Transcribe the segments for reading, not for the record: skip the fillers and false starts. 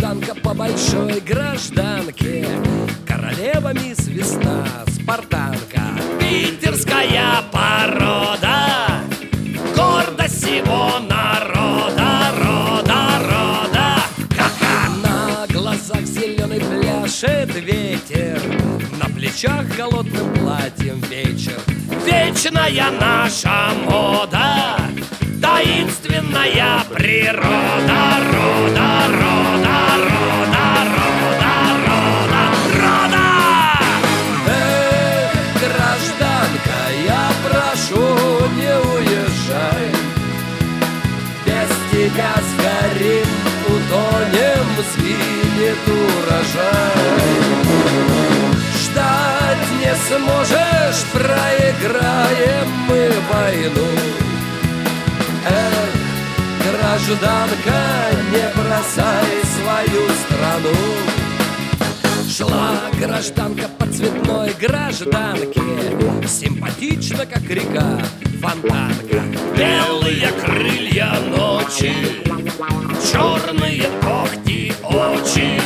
гражданка по большой гражданке, королева мисс Весна, спартанка. Питерская порода, гордость всего народа, рода. Ха-ха! На глазах зеленый пляшет ветер, на плечах холодным платьем вечер. Вечная наша мода, таинственная природа, рода. Эх, гражданка, я прошу, не уезжай. Без тебя сгорим, утонем, сгинет урожай. Ждать не сможешь, проиграем мы войну. Эх, гражданка, не бросай свою страну. Шла гражданка по цветной гражданке, симпатично, как река, фонтанка. Белые крылья ночи, черные когти, очи.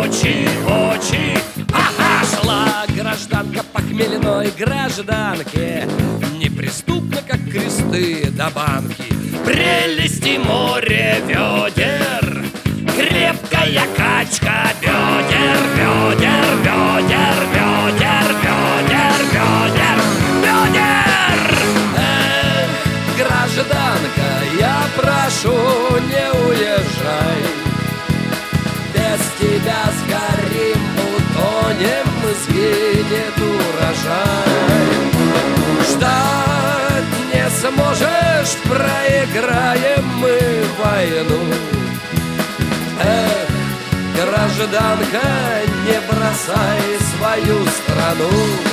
Ага! Шла гражданка по хмельной гражданке, неприступно, как кресты до банки. Прелести море ведер, крепкая качка бедер. Эх, гражданка, я прошу, не уезжай. Без тебя сгорим, утонем, сгинет урожай. Ждать не сможешь, проиграем мы войну. Эх, гражданка, не бросай свою страну.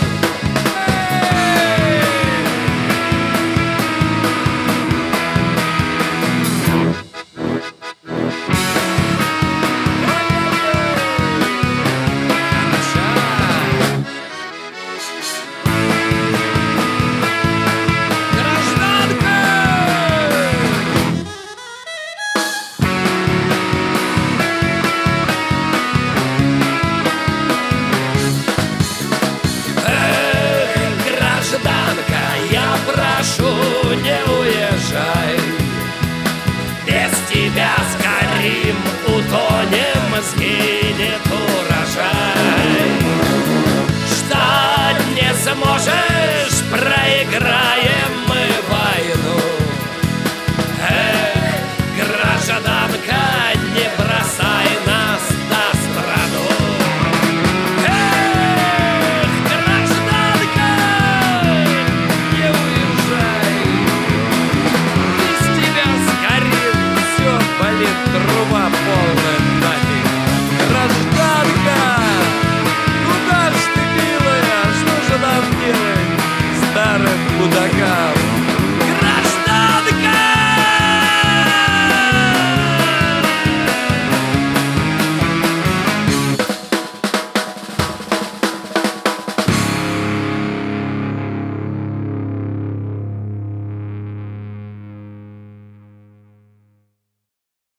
Не уезжай, без тебя сгорим, утонем, сгинет урожай. Ждать не сможешь, проиграем